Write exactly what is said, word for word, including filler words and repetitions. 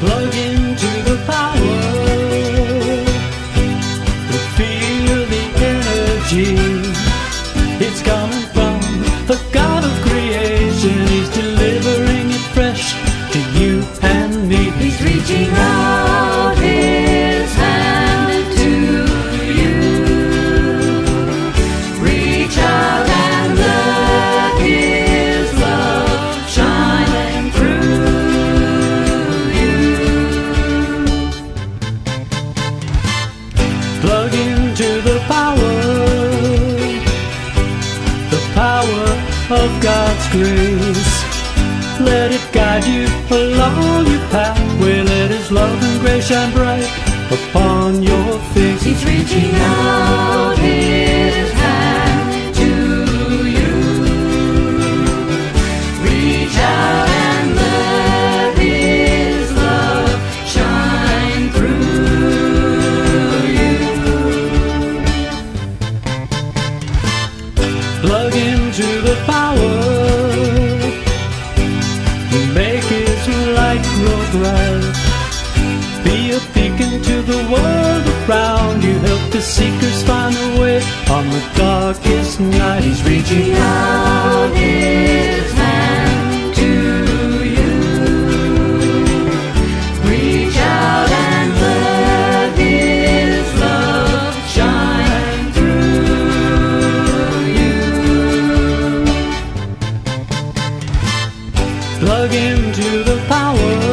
Plug into the power, feel the energy. It's coming from the God of creation. He's delivering it fresh to you and me. He's reaching out his hand to you. Reach out and let his love shine through you. Plug into the power, the power of God's grace. Let it guide you along your pathway. Let his love and grace shine bright upon your face. He's reaching out his hand to you. Reach out and let his love shine through you. Plug into the power, make his light grow bright. Be a beacon to the world around you. Help the seekers find a way on the darkest night. He's reaching Out his hand to you. Reach out and let his love shine through you. Plug into the power,